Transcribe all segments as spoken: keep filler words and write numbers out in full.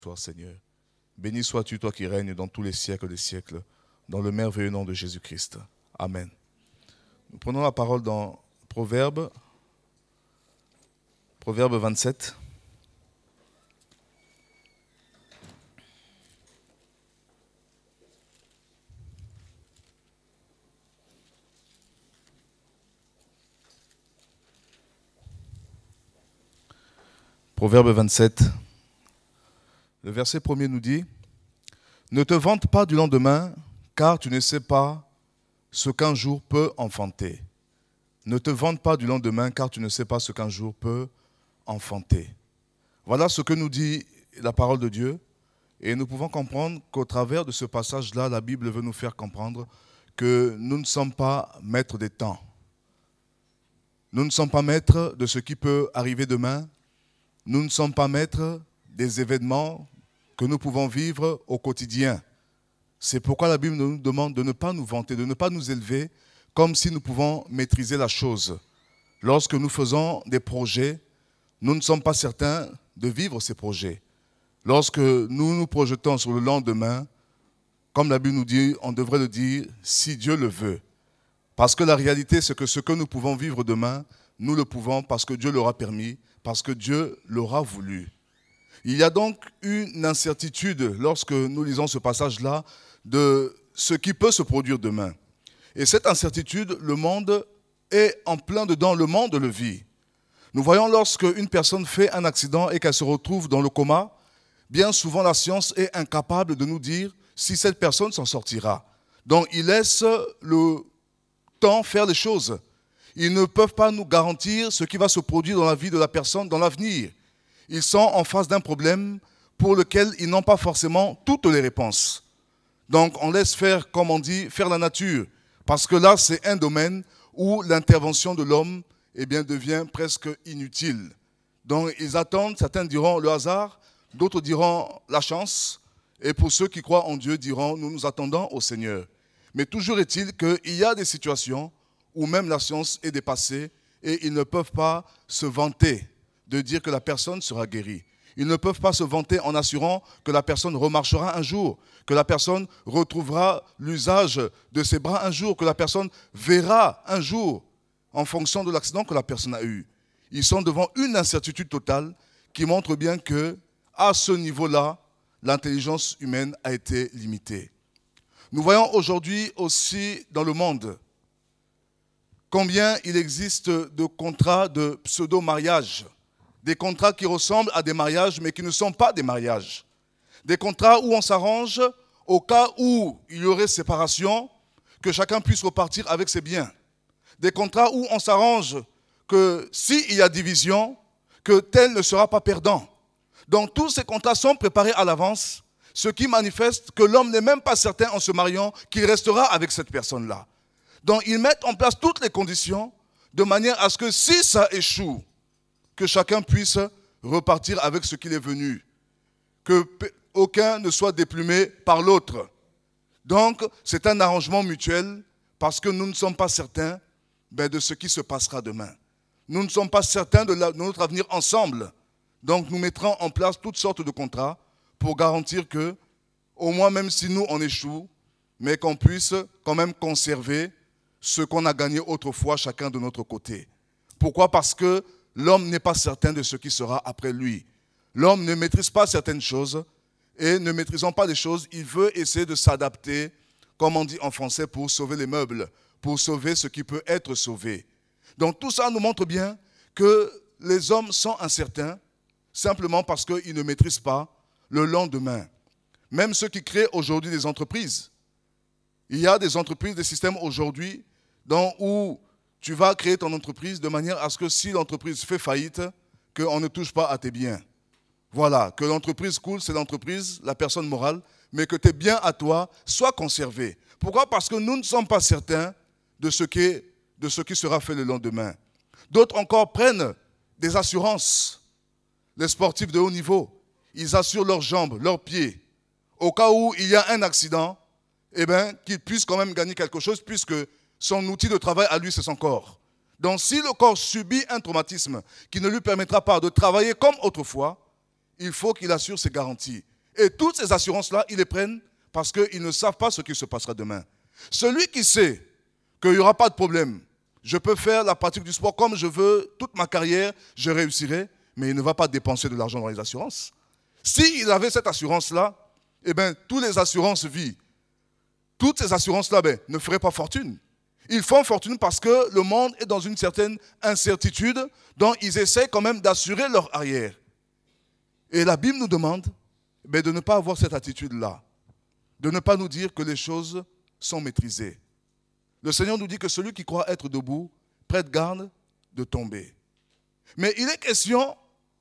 Toi, Seigneur. Béni sois-tu, toi qui règnes dans tous les siècles des siècles, dans le merveilleux nom de Jésus-Christ. Amen. Nous prenons la parole dans Proverbe, Proverbe vingt-sept. Proverbe vingt-sept. Le verset premier nous dit « Ne te vante pas du lendemain, car tu ne sais pas ce qu'un jour peut enfanter. » Ne te vante pas du lendemain, car tu ne sais pas ce qu'un jour peut enfanter. Voilà ce que nous dit la parole de Dieu. Et nous pouvons comprendre qu'au travers de ce passage-là, la Bible veut nous faire comprendre que nous ne sommes pas maîtres des temps. Nous ne sommes pas maîtres de ce qui peut arriver demain. Nous ne sommes pas maîtres des événements que nous pouvons vivre au quotidien. C'est pourquoi la Bible nous demande de ne pas nous vanter, de ne pas nous élever comme si nous pouvons maîtriser la chose. Lorsque nous faisons des projets, nous ne sommes pas certains de vivre ces projets. Lorsque nous nous projetons sur le lendemain, comme la Bible nous dit, on devrait le dire si Dieu le veut. Parce que la réalité, c'est que ce que nous pouvons vivre demain, nous le pouvons parce que Dieu l'aura permis, parce que Dieu l'aura voulu. Il y a donc une incertitude lorsque nous lisons ce passage-là de ce qui peut se produire demain. Et cette incertitude, le monde est en plein dedans, le monde le vit. Nous voyons lorsque une personne fait un accident et qu'elle se retrouve dans le coma, bien souvent la science est incapable de nous dire si cette personne s'en sortira. Donc ils laissent le temps faire les choses. Ils ne peuvent pas nous garantir ce qui va se produire dans la vie de la personne dans l'avenir. Ils sont en face d'un problème pour lequel ils n'ont pas forcément toutes les réponses. Donc on laisse faire, comme on dit, faire la nature. Parce que là, c'est un domaine où l'intervention de l'homme eh bien, devient presque inutile. Donc ils attendent, certains diront le hasard, d'autres diront la chance. Et pour ceux qui croient en Dieu, diront nous nous attendons au Seigneur. Mais toujours est-il qu'il y a des situations où même la science est dépassée et ils ne peuvent pas se vanter de dire que la personne sera guérie. Ils ne peuvent pas se vanter en assurant que la personne remarchera un jour, que la personne retrouvera l'usage de ses bras un jour, que la personne verra un jour en fonction de l'accident que la personne a eu. Ils sont devant une incertitude totale qui montre bien que, à ce niveau-là, l'intelligence humaine a été limitée. Nous voyons aujourd'hui aussi dans le monde combien il existe de contrats de pseudo-mariage, des contrats qui ressemblent à des mariages mais qui ne sont pas des mariages, des contrats où on s'arrange au cas où il y aurait séparation, que chacun puisse repartir avec ses biens, des contrats où on s'arrange que s'il y a division, que tel ne sera pas perdant. Donc tous ces contrats sont préparés à l'avance, ce qui manifeste que l'homme n'est même pas certain en se mariant qu'il restera avec cette personne-là. Donc ils mettent en place toutes les conditions de manière à ce que si ça échoue, que chacun puisse repartir avec ce qu'il est venu, que aucun ne soit déplumé par l'autre. Donc c'est un arrangement mutuel parce que nous ne sommes pas certains ben, de ce qui se passera demain. Nous ne sommes pas certains de, la, de notre avenir ensemble. Donc nous mettrons en place toutes sortes de contrats pour garantir que, au moins même si nous on échoue, mais qu'on puisse quand même conserver ce qu'on a gagné autrefois chacun de notre côté. Pourquoi ? Parce que l'homme n'est pas certain de ce qui sera après lui. L'homme ne maîtrise pas certaines choses et ne maîtrisant pas les choses, il veut essayer de s'adapter, comme on dit en français, pour sauver les meubles, pour sauver ce qui peut être sauvé. Donc tout ça nous montre bien que les hommes sont incertains simplement parce qu'ils ne maîtrisent pas le lendemain. Même ceux qui créent aujourd'hui des entreprises. Il y a des entreprises, des systèmes aujourd'hui dans, où tu vas créer ton entreprise de manière à ce que si l'entreprise fait faillite, qu'on ne touche pas à tes biens. Voilà, que l'entreprise coule, c'est l'entreprise, la personne morale, mais que tes biens à toi soient conservés. Pourquoi ? Parce que nous ne sommes pas certains de ce qui, de ce qui sera fait le lendemain. D'autres encore prennent des assurances. Les sportifs de haut niveau, ils assurent leurs jambes, leurs pieds. Au cas où il y a un accident, eh bien, qu'ils puissent quand même gagner quelque chose puisque son outil de travail à lui, c'est son corps. Donc si le corps subit un traumatisme qui ne lui permettra pas de travailler comme autrefois, il faut qu'il assure ses garanties. Et toutes ces assurances-là, ils les prennent parce qu'ils ne savent pas ce qui se passera demain. Celui qui sait qu'il n'y aura pas de problème, je peux faire la pratique du sport comme je veux, toute ma carrière, je réussirai, mais il ne va pas dépenser de l'argent dans les assurances. S'il avait cette assurance-là, eh bien, toutes les assurances vie, toutes ces assurances-là ben, ne feraient pas fortune. Ils font fortune parce que le monde est dans une certaine incertitude, dont ils essaient quand même d'assurer leur arrière. Et la Bible nous demande ben, de ne pas avoir cette attitude-là, de ne pas nous dire que les choses sont maîtrisées. Le Seigneur nous dit que celui qui croit être debout, prête garde de tomber. Mais il est question,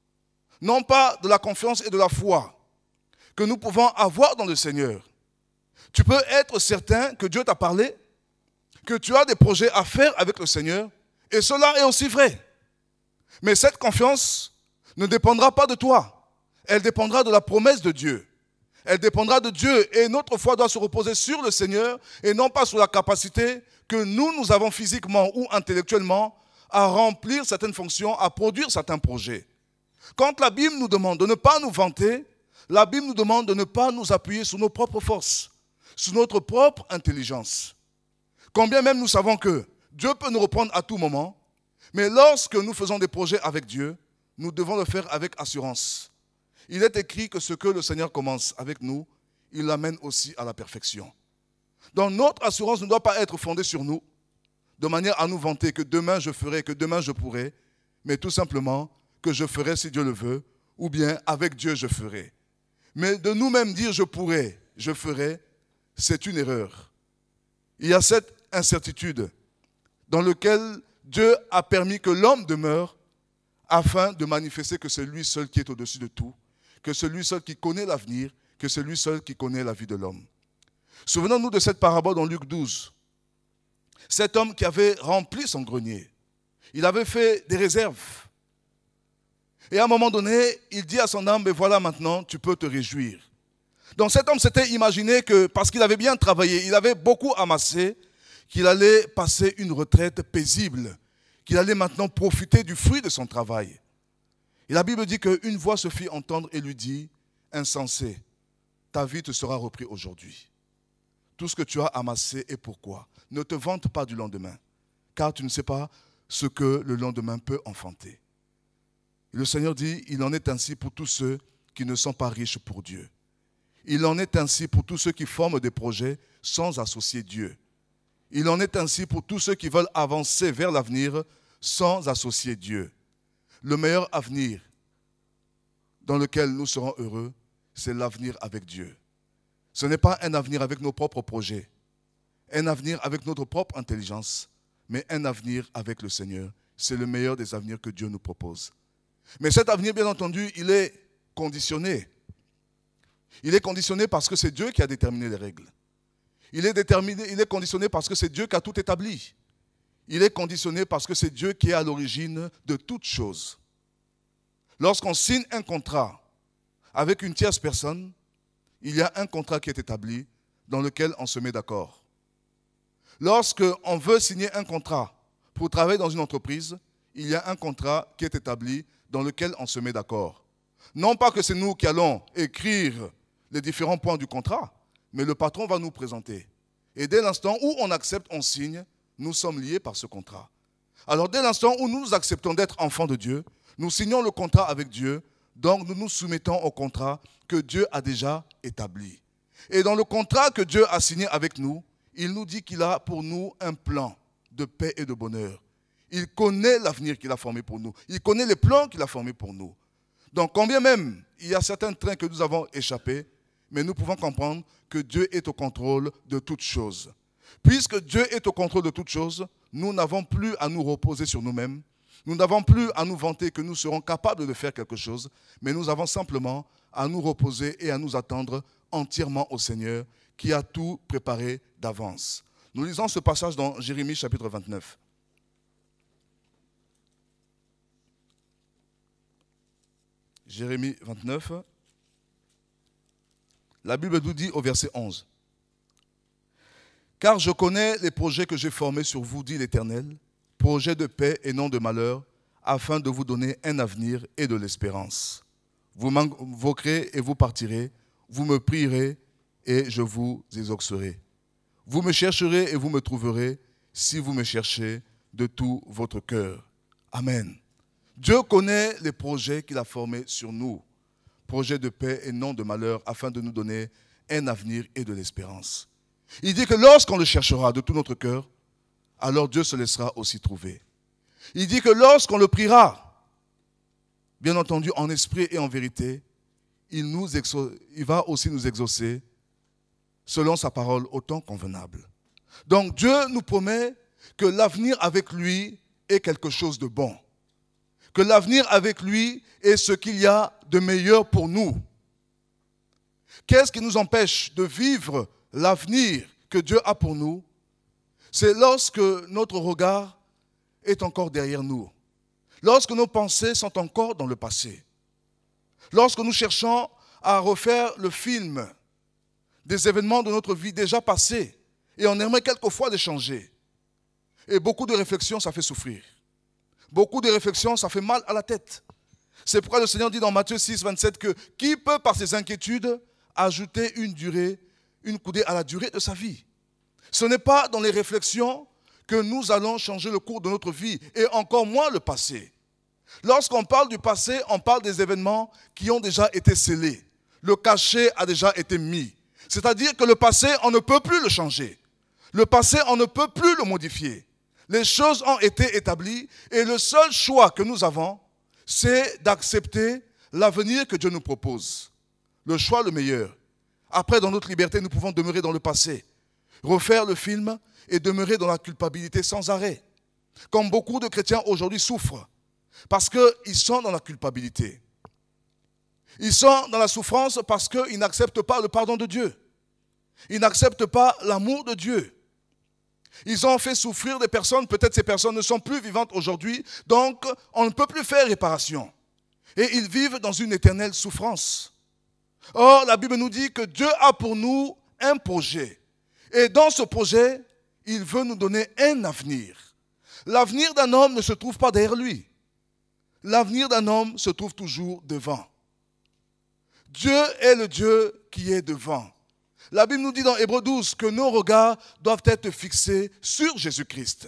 non pas de la confiance et de la foi que nous pouvons avoir dans le Seigneur. Tu peux être certain que Dieu t'a parlé, que tu as des projets à faire avec le Seigneur, et cela est aussi vrai. Mais cette confiance ne dépendra pas de toi. Elle dépendra de la promesse de Dieu. Elle dépendra de Dieu, et notre foi doit se reposer sur le Seigneur et non pas sur la capacité que nous, nous avons physiquement ou intellectuellement à remplir certaines fonctions, à produire certains projets. Quand la Bible nous demande de ne pas nous vanter, la Bible nous demande de ne pas nous appuyer sur nos propres forces, sur notre propre intelligence. Combien même nous savons que Dieu peut nous reprendre à tout moment, mais lorsque nous faisons des projets avec Dieu, nous devons le faire avec assurance. Il est écrit que ce que le Seigneur commence avec nous, il l'amène aussi à la perfection. Donc notre assurance ne doit pas être fondée sur nous, de manière à nous vanter que demain je ferai, que demain je pourrai, mais tout simplement que je ferai si Dieu le veut, ou bien avec Dieu je ferai. Mais de nous-mêmes dire je pourrai, je ferai, c'est une erreur. Il y a cette incertitude dans laquelle Dieu a permis que l'homme demeure afin de manifester que c'est lui seul qui est au-dessus de tout, que c'est lui seul qui connaît l'avenir, que c'est lui seul qui connaît la vie de l'homme. Souvenons-nous de cette parabole dans Luc douze. Cet homme qui avait rempli son grenier, il avait fait des réserves. Et à un moment donné, il dit à son âme, mais voilà maintenant, tu peux te réjouir. Donc cet homme s'était imaginé que, parce qu'il avait bien travaillé, il avait beaucoup amassé, qu'il allait passer une retraite paisible, qu'il allait maintenant profiter du fruit de son travail. Et la Bible dit qu'une voix se fit entendre et lui dit, insensé, ta vie te sera reprise aujourd'hui. Tout ce que tu as amassé et pourquoi. Ne te vante pas du lendemain, car tu ne sais pas ce que le lendemain peut enfanter. Et le Seigneur dit, il en est ainsi pour tous ceux qui ne sont pas riches pour Dieu. Il en est ainsi pour tous ceux qui forment des projets sans associer Dieu. Il en est ainsi pour tous ceux qui veulent avancer vers l'avenir sans associer Dieu. Le meilleur avenir dans lequel nous serons heureux, c'est l'avenir avec Dieu. Ce n'est pas un avenir avec nos propres projets, un avenir avec notre propre intelligence, mais un avenir avec le Seigneur. C'est le meilleur des avenirs que Dieu nous propose. Mais cet avenir, bien entendu, il est conditionné. Il est conditionné parce que c'est Dieu qui a déterminé les règles. Il est, déterminé, il est conditionné parce que c'est Dieu qui a tout établi. Il est conditionné parce que c'est Dieu qui est à l'origine de toutes choses. Lorsqu'on signe un contrat avec une tierce personne, il y a un contrat qui est établi dans lequel on se met d'accord. Lorsqu'on veut signer un contrat pour travailler dans une entreprise, il y a un contrat qui est établi dans lequel on se met d'accord. Non pas que c'est nous qui allons écrire les différents points du contrat, mais le patron va nous présenter. Et dès l'instant où on accepte, on signe, nous sommes liés par ce contrat. Alors dès l'instant où nous acceptons d'être enfants de Dieu, nous signons le contrat avec Dieu, donc nous nous soumettons au contrat que Dieu a déjà établi. Et dans le contrat que Dieu a signé avec nous, il nous dit qu'il a pour nous un plan de paix et de bonheur. Il connaît l'avenir qu'il a formé pour nous. Il connaît les plans qu'il a formés pour nous. Donc, combien même il y a certains trains que nous avons échappés, mais nous pouvons comprendre que Dieu est au contrôle de toutes choses. Puisque Dieu est au contrôle de toutes choses, nous n'avons plus à nous reposer sur nous-mêmes. Nous n'avons plus à nous vanter que nous serons capables de faire quelque chose, mais nous avons simplement à nous reposer et à nous attendre entièrement au Seigneur qui a tout préparé d'avance. Nous lisons ce passage dans Jérémie chapitre vingt-neuf. Jérémie vingt-neuf, la Bible nous dit au verset onze. « Car je connais les projets que j'ai formés sur vous, dit l'Éternel, projets de paix et non de malheur, afin de vous donner un avenir et de l'espérance. Vous m'invoquerez et vous partirez, vous me prierez et je vous exaucerai. Vous me chercherez et vous me trouverez si vous me cherchez de tout votre cœur. Amen. Dieu connaît les projets qu'il a formés sur nous, projets de paix et non de malheur, afin de nous donner un avenir et de l'espérance. Il dit que lorsqu'on le cherchera de tout notre cœur, alors Dieu se laissera aussi trouver. Il dit que lorsqu'on le priera, bien entendu en esprit et en vérité, il, nous exauce, il va aussi nous exaucer selon sa parole au temps convenable. Donc Dieu nous promet que l'avenir avec lui est quelque chose de bon. Que l'avenir avec lui est ce qu'il y a de meilleur pour nous. Qu'est-ce qui nous empêche de vivre l'avenir que Dieu a pour nous? C'est lorsque notre regard est encore derrière nous. Lorsque nos pensées sont encore dans le passé. Lorsque nous cherchons à refaire le film des événements de notre vie déjà passés et on aimerait quelquefois les changer. Et beaucoup de réflexions, ça fait souffrir. Beaucoup de réflexions, ça fait mal à la tête. C'est pourquoi le Seigneur dit dans Matthieu six, vingt-sept que qui peut par ses inquiétudes ajouter une durée, une coudée à la durée de sa vie? Ce n'est pas dans les réflexions que nous allons changer le cours de notre vie et encore moins le passé. Lorsqu'on parle du passé, on parle des événements qui ont déjà été scellés. Le cachet a déjà été mis. C'est-à-dire que le passé, on ne peut plus le changer. Le passé, on ne peut plus le modifier. Les choses ont été établies et le seul choix que nous avons, c'est d'accepter l'avenir que Dieu nous propose. Le choix le meilleur. Après, dans notre liberté, nous pouvons demeurer dans le passé, refaire le film et demeurer dans la culpabilité sans arrêt. Comme beaucoup de chrétiens aujourd'hui souffrent, parce qu'ils sont dans la culpabilité. Ils sont dans la souffrance parce qu'ils n'acceptent pas le pardon de Dieu. Ils n'acceptent pas l'amour de Dieu. Ils ont fait souffrir des personnes, peut-être ces personnes ne sont plus vivantes aujourd'hui, donc on ne peut plus faire réparation. Et ils vivent dans une éternelle souffrance. Or, la Bible nous dit que Dieu a pour nous un projet. Et dans ce projet, il veut nous donner un avenir. L'avenir d'un homme ne se trouve pas derrière lui. L'avenir d'un homme se trouve toujours devant. Dieu est le Dieu qui est devant. La Bible nous dit dans Hébreux douze que nos regards doivent être fixés sur Jésus-Christ.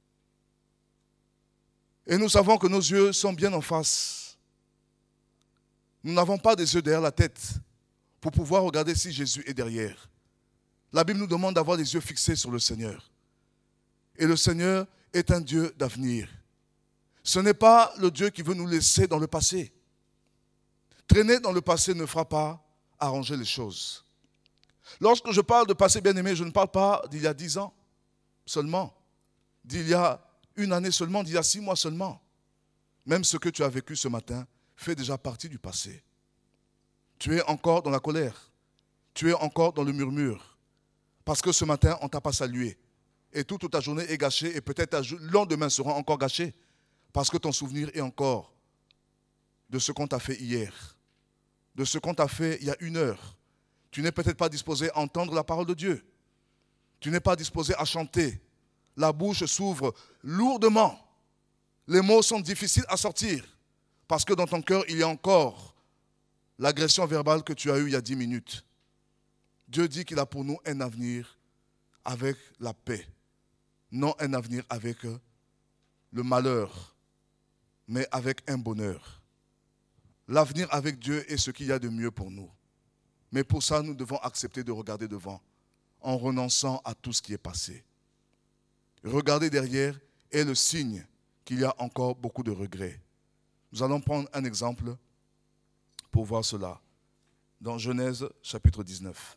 Et nous savons que nos yeux sont bien en face. Nous n'avons pas des yeux derrière la tête pour pouvoir regarder si Jésus est derrière. La Bible nous demande d'avoir les yeux fixés sur le Seigneur. Et le Seigneur est un Dieu d'avenir. Ce n'est pas le Dieu qui veut nous laisser dans le passé. Traîner dans le passé ne fera pas arranger les choses. Lorsque je parle de passé bien-aimé, je ne parle pas d'il y a dix ans seulement, d'il y a une année seulement, d'il y a six mois seulement. Même ce que tu as vécu ce matin fait déjà partie du passé. Tu es encore dans la colère. Tu es encore dans le murmure. Parce que ce matin, on ne t'a pas salué. Et toute ta journée est gâchée et peut-être le lendemain sera encore gâché. Parce que ton souvenir est encore de ce qu'on t'a fait hier, de ce qu'on t'a fait il y a une heure. Tu n'es peut-être pas disposé à entendre la parole de Dieu. Tu n'es pas disposé à chanter. La bouche s'ouvre lourdement. Les mots sont difficiles à sortir. Parce que dans ton cœur, il y a encore l'agression verbale que tu as eue il y a dix minutes. Dieu dit qu'il a pour nous un avenir avec la paix. Non un avenir avec le malheur, mais avec un bonheur. L'avenir avec Dieu est ce qu'il y a de mieux pour nous. Mais pour ça, nous devons accepter de regarder devant, en renonçant à tout ce qui est passé. Regarder derrière est le signe qu'il y a encore beaucoup de regrets. Nous allons prendre un exemple pour voir cela. Dans Genèse chapitre dix-neuf.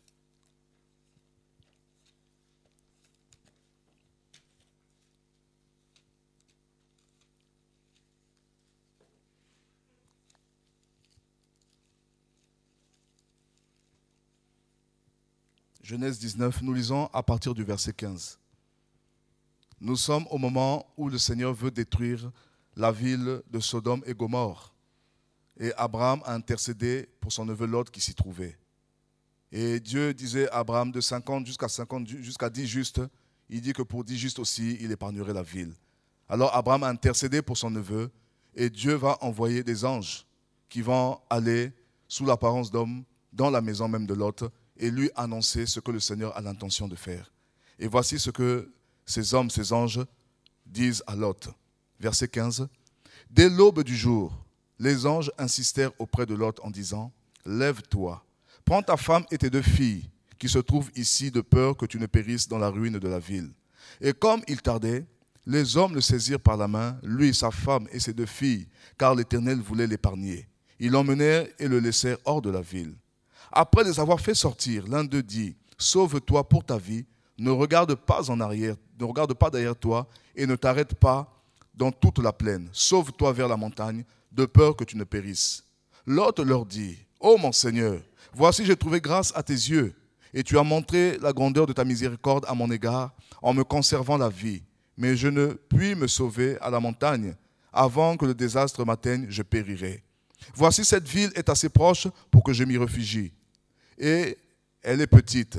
Genèse dix-neuf, nous lisons à partir du verset quinze. Nous sommes au moment où le Seigneur veut détruire la ville de Sodome et Gomorrhe. Et Abraham a intercédé pour son neveu Lot qui s'y trouvait. Et Dieu disait à Abraham de cinquante jusqu'à cinquante, jusqu'à dix justes, il dit que pour dix justes aussi, il épargnerait la ville. Alors Abraham a intercédé pour son neveu et Dieu va envoyer des anges qui vont aller sous l'apparence d'hommes dans la maison même de Lot et lui annoncer ce que le Seigneur a l'intention de faire. Et voici ce que ces hommes, ces anges disent à Lot. Verset quinze. Dès l'aube du jour, les anges insistèrent auprès de Lot en disant, « Lève-toi, prends ta femme et tes deux filles qui se trouvent ici de peur que tu ne périsses dans la ruine de la ville. » Et comme il tardait, les hommes le saisirent par la main, lui, sa femme et ses deux filles, car l'Éternel voulait l'épargner. Ils l'emmenèrent et le laissèrent hors de la ville. Après les avoir fait sortir, l'un d'eux dit, « Sauve-toi pour ta vie, ne regarde pas en arrière, ne regarde pas derrière toi et ne t'arrête pas dans toute la plaine. Sauve-toi vers la montagne, de peur que tu ne périsses. » Lot leur dit, « Ô mon Seigneur, voici j'ai trouvé grâce à tes yeux, et tu as montré la grandeur de ta miséricorde à mon égard en me conservant la vie. Mais je ne puis me sauver à la montagne. Avant que le désastre m'atteigne, je périrai. Voici cette ville est assez proche pour que je m'y réfugie. Et elle est petite.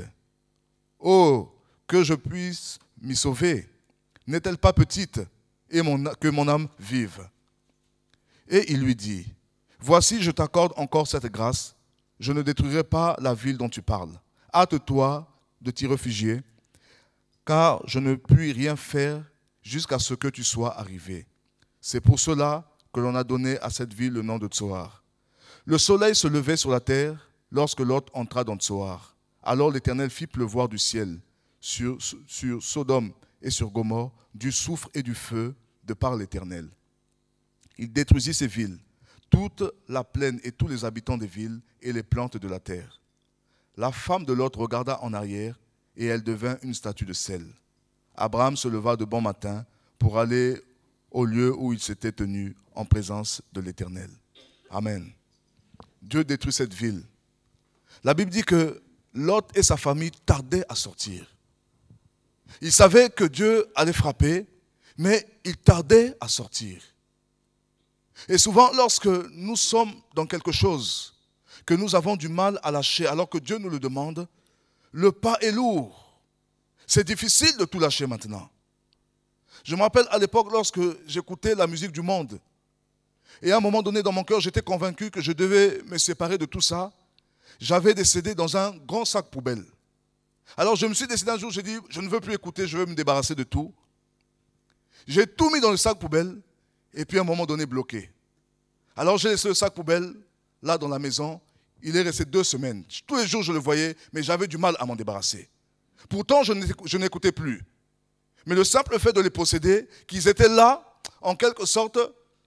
Oh, que je puisse m'y sauver. N'est-elle pas petite et mon, que mon âme vive? » Et il lui dit, « Voici, je t'accorde encore cette grâce. Je ne détruirai pas la ville dont tu parles. Hâte-toi de t'y réfugier, car je ne puis rien faire jusqu'à ce que tu sois arrivé. » C'est pour cela que l'on a donné à cette ville le nom de Tsoar. Le soleil se levait sur la terre lorsque Lot entra dans Tsoar. Alors l'Éternel fit pleuvoir du ciel sur, sur Sodome et sur Gomorrhe du soufre et du feu de par l'Éternel. Il détruisit ces villes, toute la plaine et tous les habitants des villes et les plantes de la terre. La femme de Lot regarda en arrière et elle devint une statue de sel. Abraham se leva de bon matin pour aller au lieu où il s'était tenu en présence de l'Éternel. Amen. Dieu détruit cette ville. La Bible dit que Lot et sa famille tardaient à sortir. Ils savaient que Dieu allait frapper, mais ils tardaient à sortir. Et souvent, lorsque nous sommes dans quelque chose, que nous avons du mal à lâcher, alors que Dieu nous le demande, le pas est lourd. C'est difficile de tout lâcher maintenant. Je me rappelle à l'époque lorsque j'écoutais la musique du monde. Et à un moment donné dans mon cœur, j'étais convaincu que je devais me séparer de tout ça. J'avais des C D dans un grand sac poubelle. Alors je me suis décidé un jour, j'ai dit, je ne veux plus écouter, je veux me débarrasser de tout. J'ai tout mis dans le sac poubelle et puis à un moment donné bloqué. Alors j'ai laissé le sac poubelle là dans la maison. Il est resté deux semaines. Tous les jours je le voyais, mais j'avais du mal à m'en débarrasser. Pourtant je n'écoutais plus. Mais le simple fait de les posséder, qu'ils étaient là, en quelque sorte,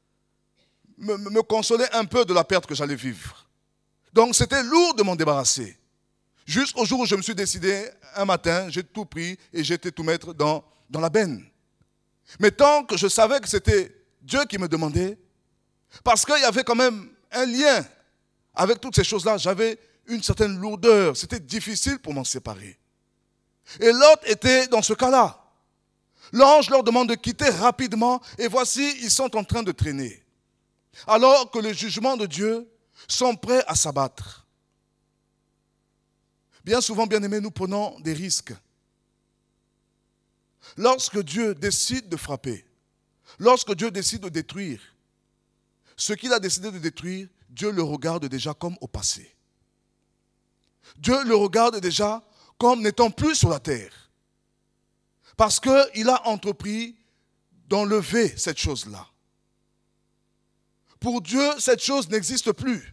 me, me consolait un peu de la perte que j'allais vivre. Donc c'était lourd de m'en débarrasser. Jusqu'au jour où je me suis décidé, un matin, j'ai tout pris et j'ai été tout mettre dans, dans la benne. Mais tant que je savais que c'était Dieu qui me demandait, parce qu'il y avait quand même un lien avec toutes ces choses-là, j'avais une certaine lourdeur. C'était difficile pour m'en séparer. Et Lot était dans ce cas-là. L'ange leur demande de quitter rapidement et voici, ils sont en train de traîner. Alors que les jugements de Dieu sont prêts à s'abattre. Bien souvent, bien aimés, nous prenons des risques. Lorsque Dieu décide de frapper, lorsque Dieu décide de détruire, ce qu'il a décidé de détruire, Dieu le regarde déjà comme au passé. Dieu le regarde déjà comme n'étant plus sur la terre. Parce qu'il a entrepris d'enlever cette chose-là. Pour Dieu, cette chose n'existe plus.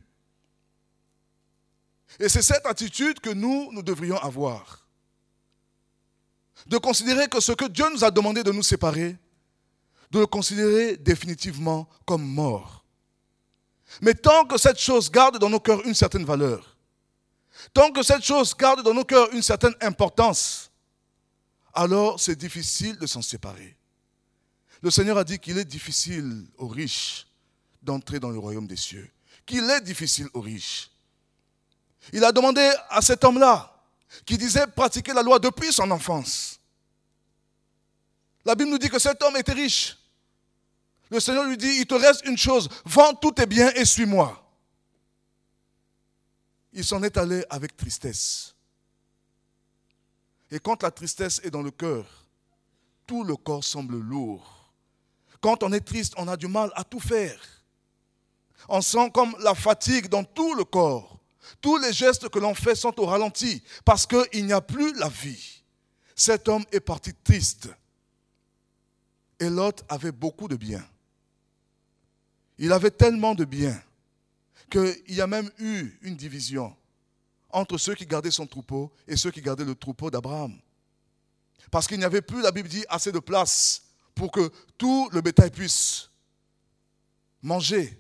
Et c'est cette attitude que nous, nous devrions avoir. De considérer que ce que Dieu nous a demandé de nous séparer, de le considérer définitivement comme mort. Mais tant que cette chose garde dans nos cœurs une certaine valeur, tant que cette chose garde dans nos cœurs une certaine importance, alors c'est difficile de s'en séparer. Le Seigneur a dit qu'il est difficile aux riches d'entrer dans le royaume des cieux. Qu'il est difficile aux riches. Il a demandé à cet homme-là, qui disait pratiquer la loi depuis son enfance. La Bible nous dit que cet homme était riche. Le Seigneur lui dit, il te reste une chose, vends tous tes biens et suis-moi. Il s'en est allé avec tristesse. Et quand la tristesse est dans le cœur, tout le corps semble lourd. Quand on est triste, on a du mal à tout faire. On sent comme la fatigue dans tout le corps. Tous les gestes que l'on fait sont au ralenti parce qu'il n'y a plus la vie. Cet homme est parti triste. Et Lot avait beaucoup de biens. Il avait tellement de biens qu'il y a même eu une division entre ceux qui gardaient son troupeau et ceux qui gardaient le troupeau d'Abraham. Parce qu'il n'y avait plus, la Bible dit, assez de place pour que tout le bétail puisse manger.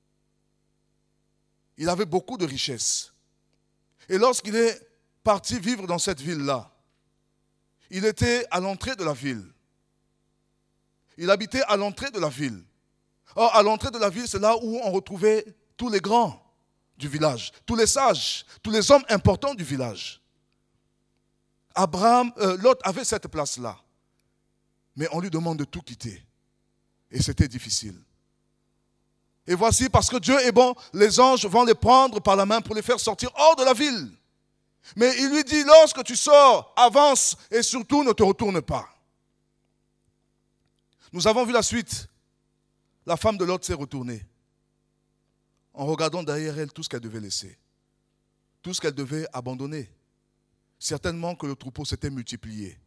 Il avait beaucoup de richesses. Et lorsqu'il est parti vivre dans cette ville-là, il était à l'entrée de la ville. Il habitait à l'entrée de la ville. Or, à l'entrée de la ville, c'est là où on retrouvait tous les grands du village, tous les sages, tous les hommes importants du village. Abraham, euh, Lot avait cette place-là. Mais on lui demande de tout quitter. Et c'était difficile. Et voici, parce que Dieu est bon, les anges vont les prendre par la main pour les faire sortir hors de la ville. Mais il lui dit, lorsque tu sors, avance et surtout ne te retourne pas. Nous avons vu la suite. La femme de Lot s'est retournée en regardant derrière elle tout ce qu'elle devait laisser, tout ce qu'elle devait abandonner. Certainement que le troupeau s'était multiplié.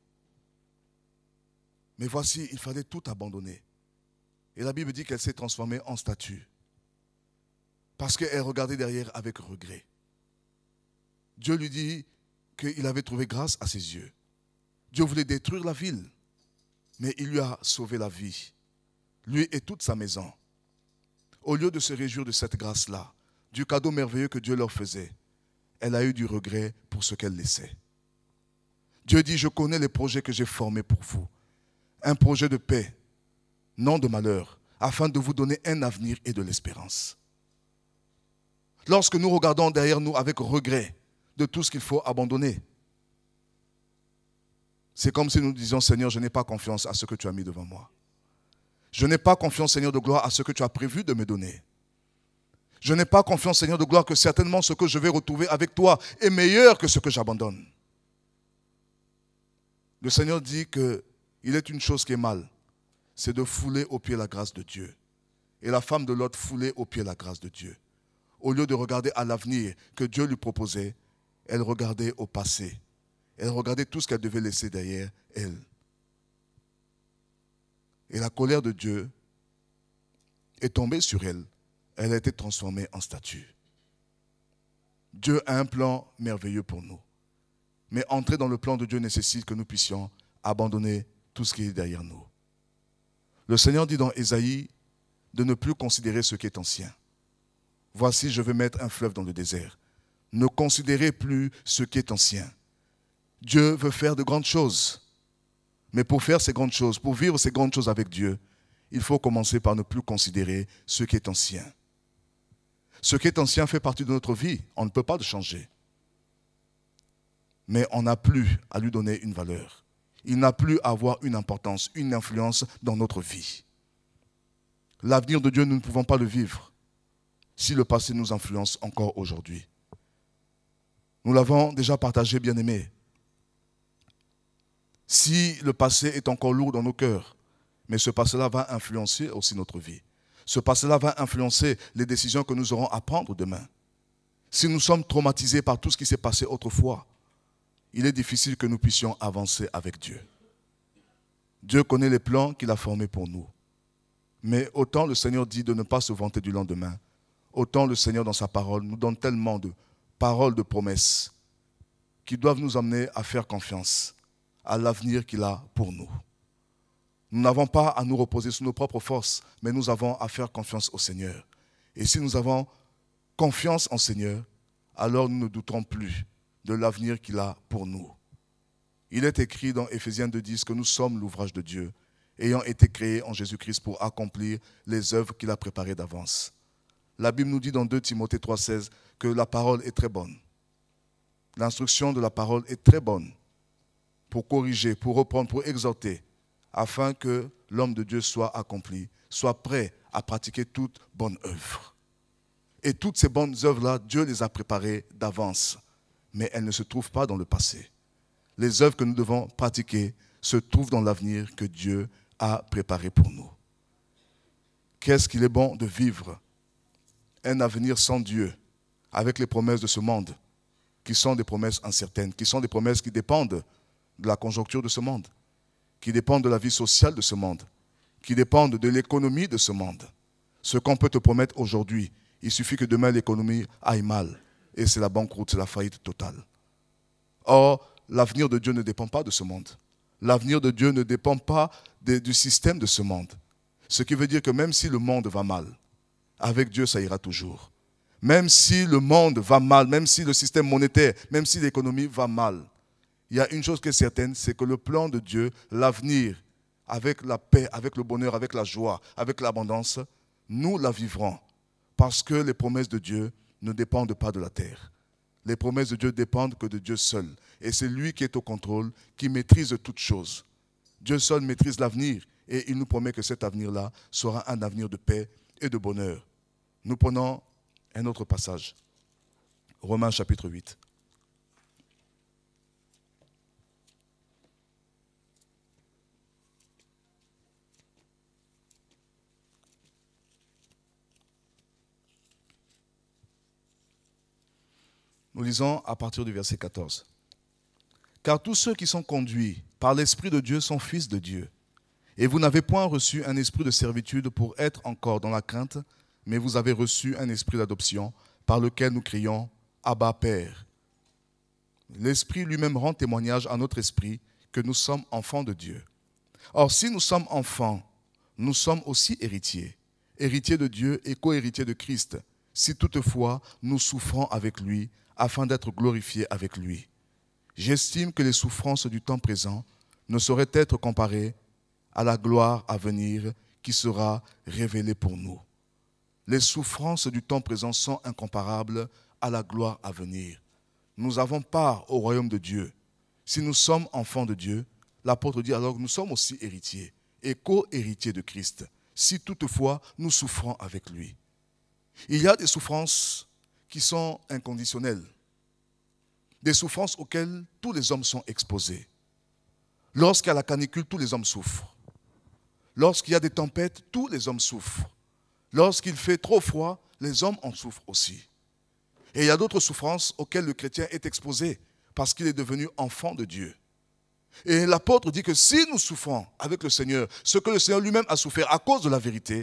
Mais voici, il fallait tout abandonner. Et la Bible dit qu'elle s'est transformée en statue. Parce qu'elle regardait derrière avec regret. Dieu lui dit qu'il avait trouvé grâce à ses yeux. Dieu voulait détruire la ville, mais il lui a sauvé la vie. Lui et toute sa maison. Au lieu de se réjouir de cette grâce-là, du cadeau merveilleux que Dieu leur faisait, elle a eu du regret pour ce qu'elle laissait. Dieu dit, je connais les projets que j'ai formés pour vous. Un projet de paix, non de malheur, afin de vous donner un avenir et de l'espérance. Lorsque nous regardons derrière nous avec regret de tout ce qu'il faut abandonner, c'est comme si nous disions, Seigneur, je n'ai pas confiance à ce que tu as mis devant moi. Je n'ai pas confiance, Seigneur de gloire, à ce que tu as prévu de me donner. Je n'ai pas confiance, Seigneur de gloire, que certainement ce que je vais retrouver avec toi est meilleur que ce que j'abandonne. Le Seigneur dit qu'il est une chose qui est mal, c'est de fouler aux pieds la grâce de Dieu. Et la femme de Lot foulait aux pieds la grâce de Dieu. Au lieu de regarder à l'avenir que Dieu lui proposait, elle regardait au passé. Elle regardait tout ce qu'elle devait laisser derrière elle. Et la colère de Dieu est tombée sur elle. Elle a été transformée en statue. Dieu a un plan merveilleux pour nous. Mais entrer dans le plan de Dieu nécessite que nous puissions abandonner tout ce qui est derrière nous. Le Seigneur dit dans Ésaïe de ne plus considérer ce qui est ancien. Voici, je vais mettre un fleuve dans le désert. Ne considérez plus ce qui est ancien. Dieu veut faire de grandes choses. Mais pour faire ces grandes choses, pour vivre ces grandes choses avec Dieu, il faut commencer par ne plus considérer ce qui est ancien. Ce qui est ancien fait partie de notre vie. On ne peut pas le changer. Mais on n'a plus à lui donner une valeur. Il n'a plus à avoir une importance, une influence dans notre vie. L'avenir de Dieu, nous ne pouvons pas le vivre si le passé nous influence encore aujourd'hui. Nous l'avons déjà partagé, bien-aimés. Si le passé est encore lourd dans nos cœurs, mais ce passé-là va influencer aussi notre vie. Ce passé-là va influencer les décisions que nous aurons à prendre demain. Si nous sommes traumatisés par tout ce qui s'est passé autrefois, il est difficile que nous puissions avancer avec Dieu. Dieu connaît les plans qu'il a formés pour nous. Mais autant le Seigneur dit de ne pas se vanter du lendemain, autant le Seigneur dans sa parole nous donne tellement de paroles de promesses qui doivent nous amener à faire confiance à l'avenir qu'il a pour nous. Nous n'avons pas à nous reposer sur nos propres forces, mais nous avons à faire confiance au Seigneur. Et si nous avons confiance en Seigneur, alors nous ne douterons plus de l'avenir qu'il a pour nous. Il est écrit dans Éphésiens deux dix que nous sommes l'ouvrage de Dieu, ayant été créés en Jésus-Christ pour accomplir les œuvres qu'il a préparées d'avance. La Bible nous dit dans deux Timothée trois seize que la parole est très bonne. L'instruction de la parole est très bonne pour corriger, pour reprendre, pour exhorter, afin que l'homme de Dieu soit accompli, soit prêt à pratiquer toute bonne œuvre. Et toutes ces bonnes œuvres-là, Dieu les a préparées d'avance, mais elles ne se trouvent pas dans le passé. Les œuvres que nous devons pratiquer se trouvent dans l'avenir que Dieu a préparé pour nous. Qu'est-ce qu'il est bon de vivre un avenir sans Dieu, avec les promesses de ce monde, qui sont des promesses incertaines, qui sont des promesses qui dépendent de la conjoncture de ce monde, qui dépendent de la vie sociale de ce monde, qui dépendent de l'économie de ce monde. Ce qu'on peut te promettre aujourd'hui, il suffit que demain l'économie aille mal, et c'est la banqueroute, c'est la faillite totale. Or, l'avenir de Dieu ne dépend pas de ce monde. L'avenir de Dieu ne dépend pas de, du système de ce monde. Ce qui veut dire que même si le monde va mal, avec Dieu, ça ira toujours. Même si le monde va mal, même si le système monétaire, même si l'économie va mal, il y a une chose qui est certaine, c'est que le plan de Dieu, l'avenir, avec la paix, avec le bonheur, avec la joie, avec l'abondance, nous la vivrons. Parce que les promesses de Dieu ne dépendent pas de la terre. Les promesses de Dieu dépendent que de Dieu seul. Et c'est lui qui est au contrôle, qui maîtrise toutes choses. Dieu seul maîtrise l'avenir et il nous promet que cet avenir-là sera un avenir de paix et de bonheur. Nous prenons un autre passage. Romains chapitre huit. Nous lisons à partir du verset quatorze. Car tous ceux qui sont conduits par l'Esprit de Dieu sont fils de Dieu. Et vous n'avez point reçu un esprit de servitude pour être encore dans la crainte, mais vous avez reçu un esprit d'adoption par lequel nous crions « Abba, Père ». L'Esprit lui-même rend témoignage à notre esprit que nous sommes enfants de Dieu. Or, si nous sommes enfants, nous sommes aussi héritiers, héritiers de Dieu et co-héritiers de Christ, si toutefois nous souffrons avec lui, afin d'être glorifiés avec lui. J'estime que les souffrances du temps présent ne sauraient être comparées à la gloire à venir qui sera révélée pour nous. Les souffrances du temps présent sont incomparables à la gloire à venir. Nous avons part au royaume de Dieu. Si nous sommes enfants de Dieu, l'apôtre dit alors que nous sommes aussi héritiers et co-héritiers de Christ, si toutefois nous souffrons avec lui. Il y a des souffrances qui sont inconditionnelles, des souffrances auxquelles tous les hommes sont exposés. Lorsqu'il y a la canicule, tous les hommes souffrent. Lorsqu'il y a des tempêtes, tous les hommes souffrent. Lorsqu'il fait trop froid, les hommes en souffrent aussi. Et il y a d'autres souffrances auxquelles le chrétien est exposé parce qu'il est devenu enfant de Dieu. Et l'apôtre dit que si nous souffrons avec le Seigneur, ce que le Seigneur lui-même a souffert à cause de la vérité,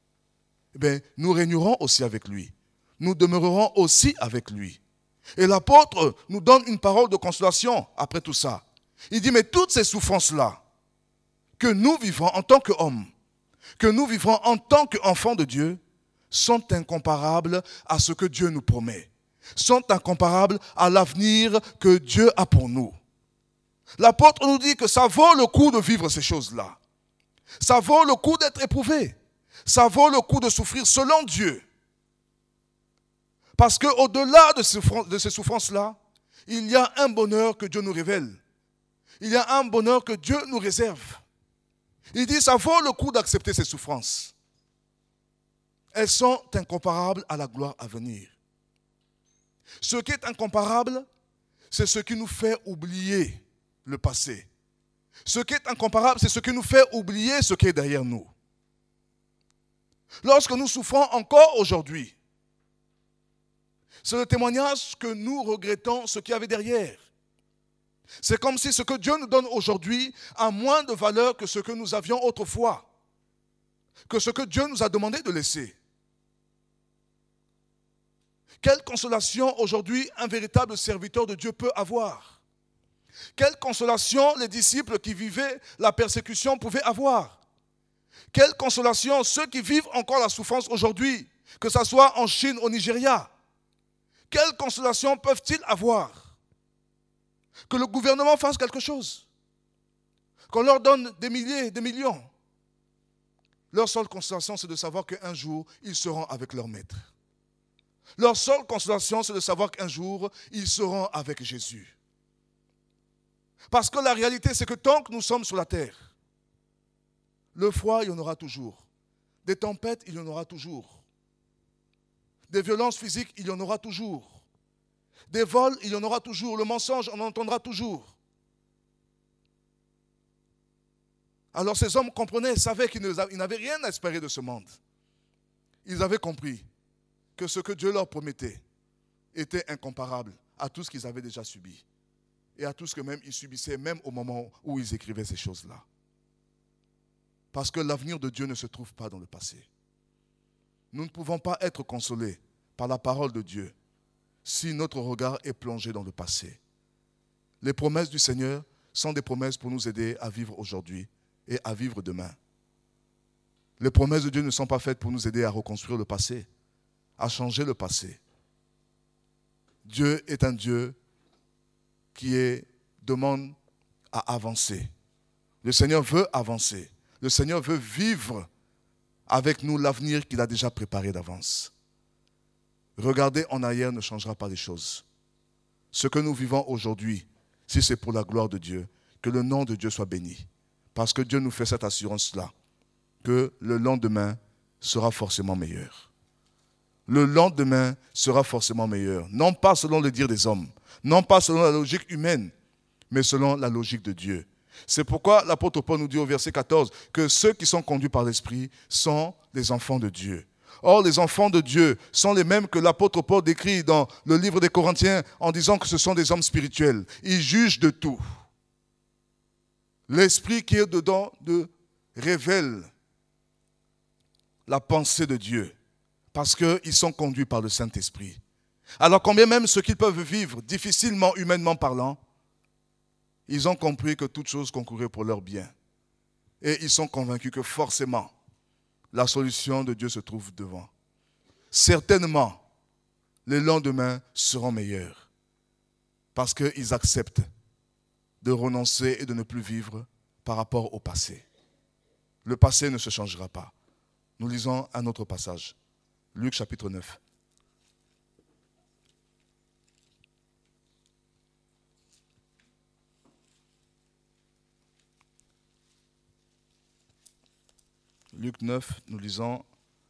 eh bien, nous régnerons aussi avec lui. Nous demeurerons aussi avec lui. Et l'apôtre nous donne une parole de consolation après tout ça. Il dit, mais toutes ces souffrances-là que nous vivons en tant qu'hommes, que nous vivons en tant qu'enfants de Dieu, sont incomparables à ce que Dieu nous promet, sont incomparables à l'avenir que Dieu a pour nous. L'apôtre nous dit que ça vaut le coup de vivre ces choses-là. Ça vaut le coup d'être éprouvé. Ça vaut le coup de souffrir selon Dieu. Parce qu'au-delà de ces souffrances-là, il y a un bonheur que Dieu nous révèle. Il y a un bonheur que Dieu nous réserve. Il dit, ça vaut le coup d'accepter ces souffrances. Elles sont incomparables à la gloire à venir. Ce qui est incomparable, c'est ce qui nous fait oublier le passé. Ce qui est incomparable, c'est ce qui nous fait oublier ce qui est derrière nous. Lorsque nous souffrons encore aujourd'hui, c'est le témoignage que nous regrettons ce qu'il y avait derrière. C'est comme si ce que Dieu nous donne aujourd'hui a moins de valeur que ce que nous avions autrefois, que ce que Dieu nous a demandé de laisser. Quelle consolation aujourd'hui un véritable serviteur de Dieu peut avoir? Quelle consolation les disciples qui vivaient la persécution pouvaient avoir? Quelle consolation ceux qui vivent encore la souffrance aujourd'hui, que ce soit en Chine, au Nigeria? Quelle consolation peuvent-ils avoir? Que le gouvernement fasse quelque chose, qu'on leur donne des milliers, des millions. Leur seule consolation, c'est de savoir qu'un jour, ils seront avec leur maître. Leur seule consolation, c'est de savoir qu'un jour, ils seront avec Jésus. Parce que la réalité, c'est que tant que nous sommes sur la terre, le froid, il y en aura toujours. Des tempêtes, il y en aura toujours. Des violences physiques, il y en aura toujours. Des vols, il y en aura toujours. Le mensonge, on en entendra toujours. Alors ces hommes comprenaient, savaient qu'ils n'avaient rien à espérer de ce monde. Ils avaient compris que ce que Dieu leur promettait, était incomparable à tout ce qu'ils avaient déjà subi et à tout ce que même ils subissaient, même au moment où ils écrivaient ces choses-là. Parce que l'avenir de Dieu ne se trouve pas dans le passé. Nous ne pouvons pas être consolés par la parole de Dieu si notre regard est plongé dans le passé. Les promesses du Seigneur sont des promesses pour nous aider à vivre aujourd'hui et à vivre demain. Les promesses de Dieu ne sont pas faites pour nous aider à reconstruire le passé, à changer le passé. Dieu est un Dieu qui est, demande à avancer. Le Seigneur veut avancer. Le Seigneur veut vivre avec nous l'avenir qu'il a déjà préparé d'avance. Regarder en arrière ne changera pas les choses. Ce que nous vivons aujourd'hui, si c'est pour la gloire de Dieu, que le nom de Dieu soit béni. Parce que Dieu nous fait cette assurance-là, que le lendemain sera forcément meilleur. Le lendemain sera forcément meilleur. Non pas selon le dire des hommes, non pas selon la logique humaine, mais selon la logique de Dieu. C'est pourquoi l'apôtre Paul nous dit au verset quatorze que ceux qui sont conduits par l'Esprit sont des enfants de Dieu. Or, les enfants de Dieu sont les mêmes que l'apôtre Paul décrit dans le livre des Corinthiens en disant que ce sont des hommes spirituels. Ils jugent de tout. L'Esprit qui est dedans de révèle la pensée de Dieu parce qu'ils sont conduits par le Saint-Esprit. Alors combien même ce qu'ils peuvent vivre difficilement, humainement parlant, ils ont compris que toute chose concourait pour leur bien. Et ils sont convaincus que forcément, la solution de Dieu se trouve devant. Certainement, les lendemains seront meilleurs parce qu'ils acceptent de renoncer et de ne plus vivre par rapport au passé. Le passé ne se changera pas. Nous lisons un autre passage. Luc chapitre neuf. Luc neuf, nous lisons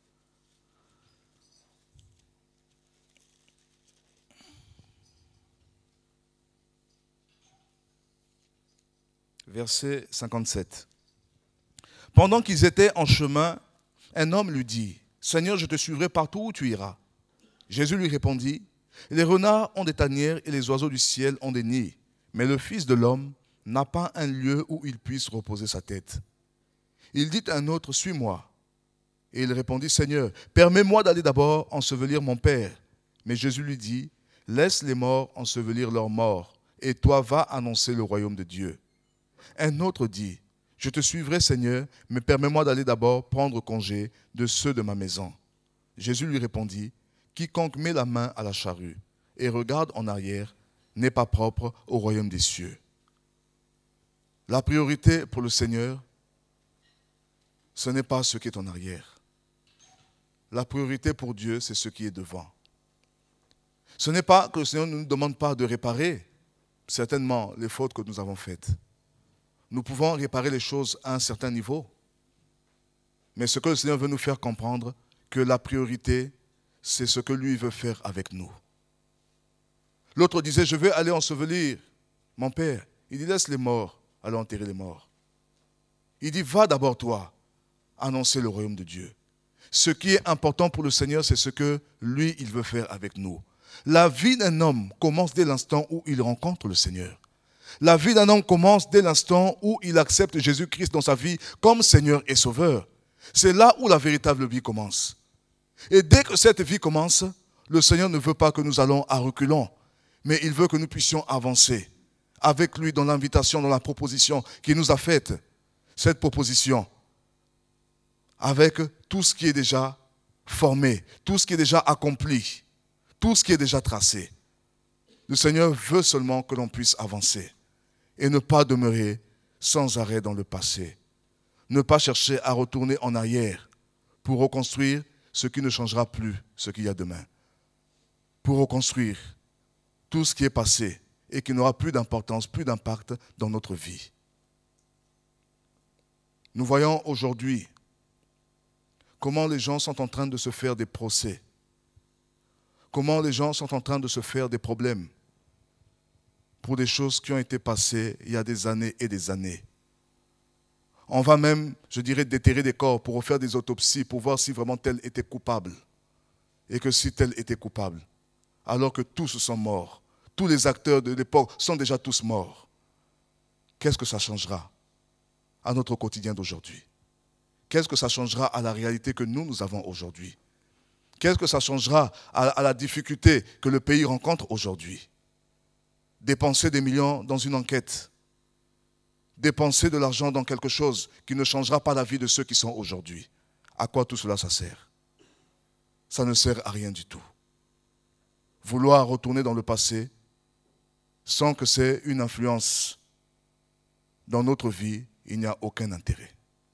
verset cinquante-sept. Pendant qu'ils étaient en chemin, un homme lui dit, « Seigneur, je te suivrai partout où tu iras. » Jésus lui répondit, « Les renards ont des tanières et les oiseaux du ciel ont des nids, mais le Fils de l'homme n'a pas un lieu où il puisse reposer sa tête. » Il dit à un autre, « Suis-moi. » Et il répondit, « Seigneur, permets-moi d'aller d'abord ensevelir mon Père. » Mais Jésus lui dit, « Laisse les morts ensevelir leurs morts, et toi va annoncer le royaume de Dieu. » Un autre dit, « Je te suivrai, Seigneur, mais permets-moi d'aller d'abord prendre congé de ceux de ma maison. » Jésus lui répondit, « Quiconque met la main à la charrue et regarde en arrière n'est pas propre au royaume des cieux. » La priorité pour le Seigneur, ce n'est pas ce qui est en arrière. La priorité pour Dieu, c'est ce qui est devant. Ce n'est pas que le Seigneur ne nous demande pas de réparer certainement les fautes que nous avons faites. Nous pouvons réparer les choses à un certain niveau. Mais ce que le Seigneur veut nous faire comprendre, que la priorité, c'est ce que lui veut faire avec nous. L'autre disait, je vais aller ensevelir mon Père. Il dit, laisse les morts aller enterrer les morts. Il dit, va d'abord toi, annoncer le royaume de Dieu. Ce qui est important pour le Seigneur, c'est ce que lui, il veut faire avec nous. La vie d'un homme commence dès l'instant où il rencontre le Seigneur. La vie d'un homme commence dès l'instant où il accepte Jésus-Christ dans sa vie comme Seigneur et Sauveur. C'est là où la véritable vie commence. Et dès que cette vie commence, le Seigneur ne veut pas que nous allons à reculons, mais il veut que nous puissions avancer avec lui dans l'invitation, dans la proposition qu'il nous a faite. Cette proposition, avec tout ce qui est déjà formé, tout ce qui est déjà accompli, tout ce qui est déjà tracé. Le Seigneur veut seulement que l'on puisse avancer et ne pas demeurer sans arrêt dans le passé. Ne pas chercher à retourner en arrière pour reconstruire ce qui ne changera plus, ce qu'il y a demain. Pour reconstruire tout ce qui est passé et qui n'aura plus d'importance, plus d'impact dans notre vie. Nous voyons aujourd'hui comment les gens sont en train de se faire des procès. Comment les gens sont en train de se faire des problèmes pour des choses qui ont été passées il y a des années et des années. On va même, je dirais, déterrer des corps pour refaire des autopsies, pour voir si vraiment tel était coupable. Et que si tel était coupable, alors que tous sont morts. Tous les acteurs de l'époque sont déjà tous morts. Qu'est-ce que ça changera à notre quotidien d'aujourd'hui? Qu'est-ce que ça changera à la réalité que nous, nous avons aujourd'hui? Qu'est-ce que ça changera à, à la difficulté que le pays rencontre aujourd'hui? Dépenser des millions dans une enquête, dépenser de l'argent dans quelque chose qui ne changera pas la vie de ceux qui sont aujourd'hui. À quoi tout cela ça sert? Ça ne sert à rien du tout. Vouloir retourner dans le passé sans que c'est une influence dans notre vie, il n'y a aucun intérêt.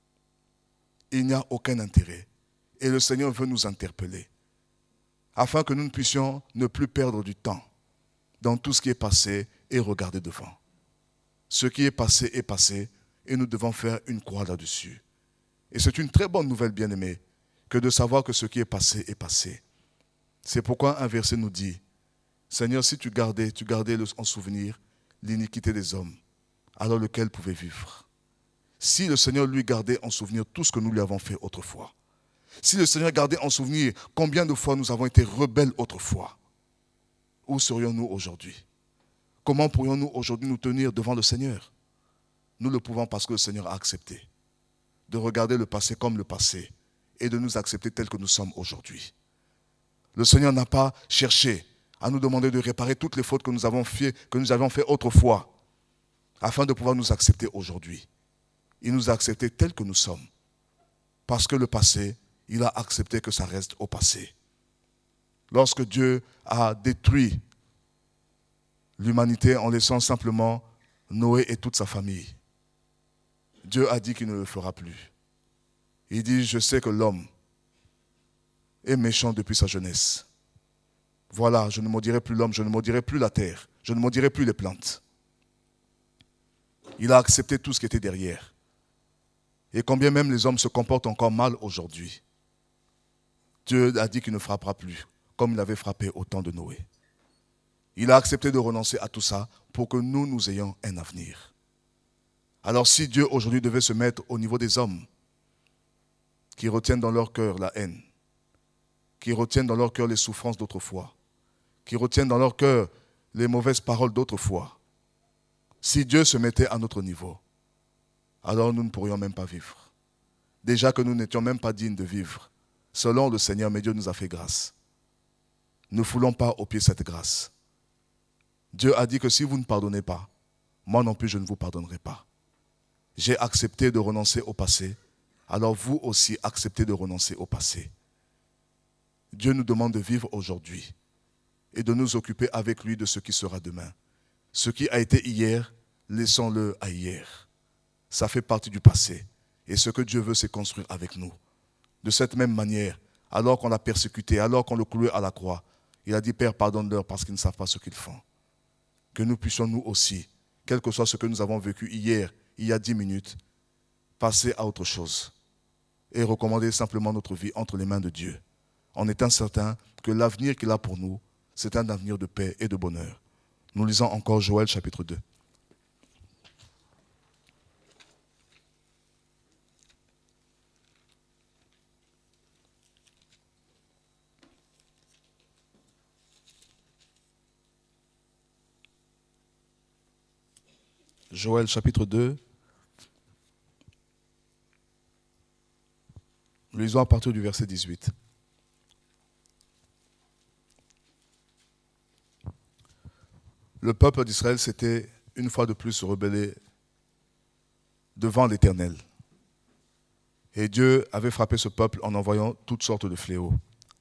Il n'y a aucun intérêt. Et le Seigneur veut nous interpeller afin que nous ne puissions ne plus perdre du temps dans tout ce qui est passé et regarder devant. Ce qui est passé est passé et nous devons faire une croix là-dessus. Et c'est une très bonne nouvelle, bien-aimés, que de savoir que ce qui est passé est passé. C'est pourquoi un verset nous dit, Seigneur, si tu gardais, tu gardais en souvenir l'iniquité des hommes, alors lequel pouvait vivre? Si le Seigneur lui gardait en souvenir tout ce que nous lui avons fait autrefois, si le Seigneur gardait en souvenir combien de fois nous avons été rebelles autrefois, où serions-nous aujourd'hui? Comment pourrions-nous aujourd'hui nous tenir devant le Seigneur? Nous le pouvons parce que le Seigneur a accepté de regarder le passé comme le passé et de nous accepter tels que nous sommes aujourd'hui. Le Seigneur n'a pas cherché à nous demander de réparer toutes les fautes que nous avons fait, que nous avions fait autrefois, afin de pouvoir nous accepter aujourd'hui. Il nous a acceptés tels que nous sommes. Parce que le passé, il a accepté que ça reste au passé. Lorsque Dieu a détruit l'humanité en laissant simplement Noé et toute sa famille, Dieu a dit qu'il ne le fera plus. Il dit, je sais que l'homme est méchant depuis sa jeunesse. Voilà, je ne maudirai plus l'homme, je ne maudirai plus la terre, je ne maudirai plus les plantes. Il a accepté tout ce qui était derrière. Et combien même les hommes se comportent encore mal aujourd'hui, Dieu a dit qu'il ne frappera plus, comme il avait frappé au temps de Noé. Il a accepté de renoncer à tout ça pour que nous, nous ayons un avenir. Alors si Dieu aujourd'hui devait se mettre au niveau des hommes, qui retiennent dans leur cœur la haine, qui retiennent dans leur cœur les souffrances d'autrefois, qui retiennent dans leur cœur les mauvaises paroles d'autrefois, si Dieu se mettait à notre niveau, alors nous ne pourrions même pas vivre. Déjà que nous n'étions même pas dignes de vivre, selon le Seigneur, mais Dieu nous a fait grâce. Ne foulons pas au pied cette grâce. Dieu a dit que si vous ne pardonnez pas, moi non plus je ne vous pardonnerai pas. J'ai accepté de renoncer au passé, alors vous aussi acceptez de renoncer au passé. Dieu nous demande de vivre aujourd'hui et de nous occuper avec lui de ce qui sera demain. Ce qui a été hier, laissons-le à hier. Ça fait partie du passé. Et ce que Dieu veut, c'est construire avec nous. De cette même manière, alors qu'on l'a persécuté, alors qu'on le clouait à la croix, il a dit, Père, pardonne-leur parce qu'ils ne savent pas ce qu'ils font. Que nous puissions nous aussi, quel que soit ce que nous avons vécu hier, il y a dix minutes, passer à autre chose et recommander simplement notre vie entre les mains de Dieu, en étant certain que l'avenir qu'il a pour nous, c'est un avenir de paix et de bonheur. Nous lisons encore Joël chapitre deux. Joël chapitre deux. Nous lisons à partir du verset dix-huit. Le peuple d'Israël s'était une fois de plus rebellé devant l'Éternel. Et Dieu avait frappé ce peuple en envoyant toutes sortes de fléaux.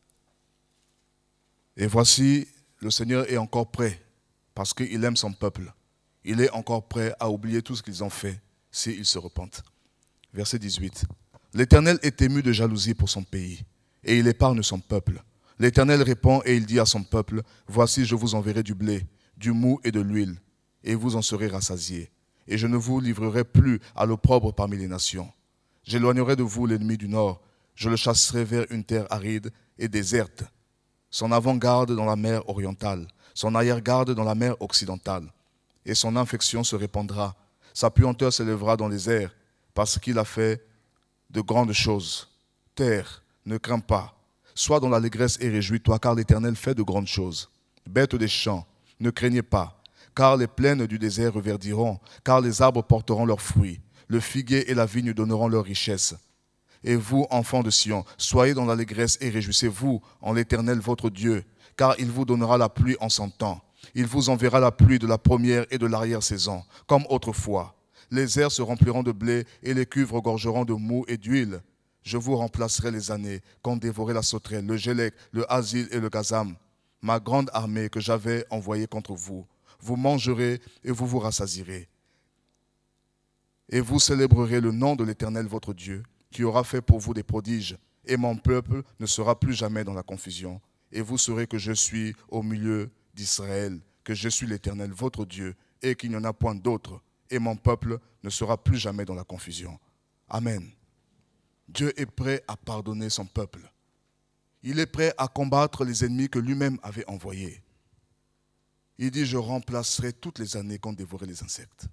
Et voici, le Seigneur est encore prêt, parce qu'il aime son peuple. Il est encore prêt à oublier tout ce qu'ils ont fait, s'ils se repentent. Verset dix-huit. L'Éternel est ému de jalousie pour son pays, et il épargne son peuple. L'Éternel répond et il dit à son peuple, voici, je vous enverrai du blé, du mou et de l'huile, et vous en serez rassasiés. Et je ne vous livrerai plus à l'opprobre parmi les nations. J'éloignerai de vous l'ennemi du nord, je le chasserai vers une terre aride et déserte, son avant-garde dans la mer orientale, son arrière-garde dans la mer occidentale. Et son infection se répandra, sa puanteur s'élèvera dans les airs, parce qu'il a fait de grandes choses. Terre, ne crains pas, sois dans l'allégresse et réjouis-toi, car l'Éternel fait de grandes choses. Bêtes des champs, ne craignez pas, car les plaines du désert reverdiront, car les arbres porteront leurs fruits, le figuier et la vigne donneront leur richesse. Et vous, enfants de Sion, soyez dans l'allégresse et réjouissez-vous en l'Éternel votre Dieu, car il vous donnera la pluie en son temps. Il vous enverra la pluie de la première et de l'arrière-saison, comme autrefois. Les airs se rempliront de blé et les cuves regorgeront de mou et d'huile. Je vous remplacerai les années qu'ont dévoré la sauterelle, le gélec, le asile et le gazam, ma grande armée que j'avais envoyée contre vous. Vous mangerez et vous vous rassasierez. Et vous célébrerez le nom de l'Éternel votre Dieu, qui aura fait pour vous des prodiges, et mon peuple ne sera plus jamais dans la confusion. Et vous saurez que je suis au milieu d'Israël, que je suis l'Éternel votre Dieu, et qu'il n'y en a point d'autre, et mon peuple ne sera plus jamais dans la confusion. Amen. Dieu est prêt à pardonner son peuple. Il est prêt à combattre les ennemis que lui-même avait envoyés. Il dit, je remplacerai toutes les années qu'ont dévoré les insectes.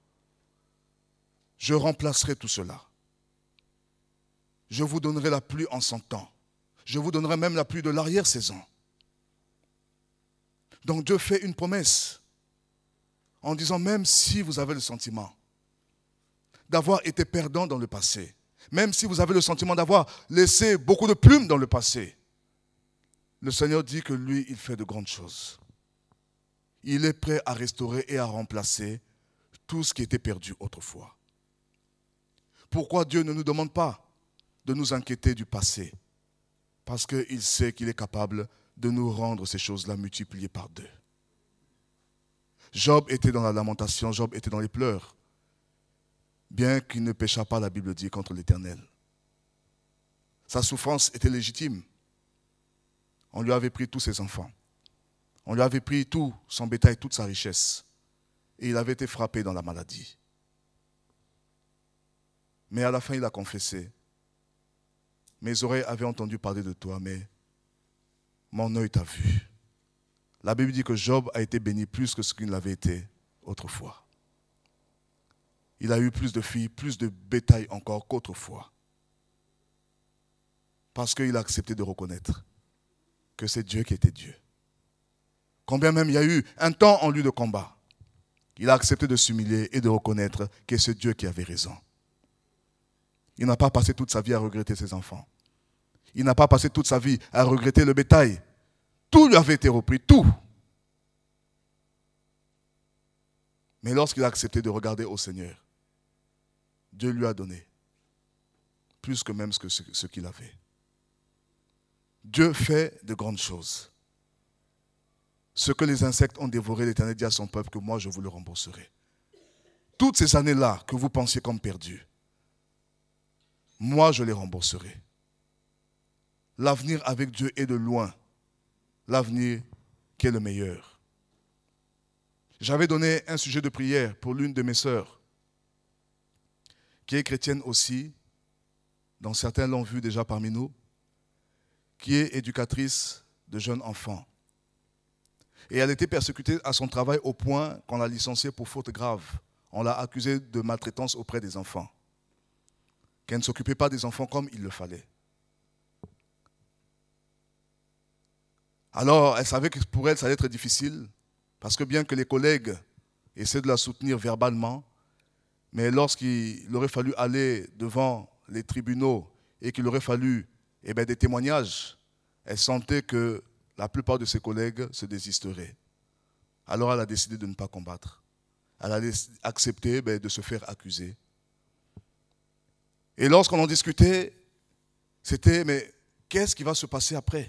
Je remplacerai tout cela. Je vous donnerai la pluie en son temps. Je vous donnerai même la pluie de l'arrière-saison. Donc Dieu fait une promesse en disant, même si vous avez le sentiment d'avoir été perdant dans le passé, même si vous avez le sentiment d'avoir laissé beaucoup de plumes dans le passé, le Seigneur dit que lui, il fait de grandes choses. Il est prêt à restaurer et à remplacer tout ce qui était perdu autrefois. Pourquoi Dieu ne nous demande pas de nous inquiéter du passé? Parce qu'il sait qu'il est capable de nous rendre ces choses-là multipliées par deux. Job était dans la lamentation, Job était dans les pleurs. Bien qu'il ne pécha pas, la Bible dit, contre l'Éternel. Sa souffrance était légitime. On lui avait pris tous ses enfants. On lui avait pris tout son bétail, toute sa richesse. Et il avait été frappé dans la maladie. Mais à la fin, il a confessé. Mes oreilles avaient entendu parler de toi, mais mon œil t'a vu. La Bible dit que Job a été béni plus que ce qu'il l'avait été autrefois. Il a eu plus de filles, plus de bétail encore qu'autrefois. Parce qu'il a accepté de reconnaître que c'est Dieu qui était Dieu. Combien même il y a eu un temps en lui de combat, il a accepté de s'humilier et de reconnaître que c'est Dieu qui avait raison. Il n'a pas passé toute sa vie à regretter ses enfants. Il n'a pas passé toute sa vie à regretter le bétail. Tout lui avait été repris, tout. Mais lorsqu'il a accepté de regarder au Seigneur, Dieu lui a donné plus que même ce, que ce qu'il avait. Dieu fait de grandes choses. Ce que les insectes ont dévoré, l'Éternel dit à son peuple que moi je vous le rembourserai. Toutes ces années-là que vous pensiez comme perdues, moi je les rembourserai. L'avenir avec Dieu est de loin. L'avenir qui est le meilleur. J'avais donné un sujet de prière pour l'une de mes sœurs, qui est chrétienne aussi, dont certains l'ont vu déjà parmi nous, qui est éducatrice de jeunes enfants. Et elle était persécutée à son travail au point qu'on l'a licenciée pour faute grave. On l'a accusée de maltraitance auprès des enfants. Qu'elle ne s'occupait pas des enfants comme il le fallait. Alors, elle savait que pour elle, ça allait être difficile, parce que bien que les collègues essaient de la soutenir verbalement, mais lorsqu'il aurait fallu aller devant les tribunaux et qu'il aurait fallu eh bien, des témoignages, elle sentait que la plupart de ses collègues se désisteraient. Alors elle a décidé de ne pas combattre. Elle a accepté eh bien, de se faire accuser. Et lorsqu'on en discutait, c'était, mais qu'est-ce qui va se passer après?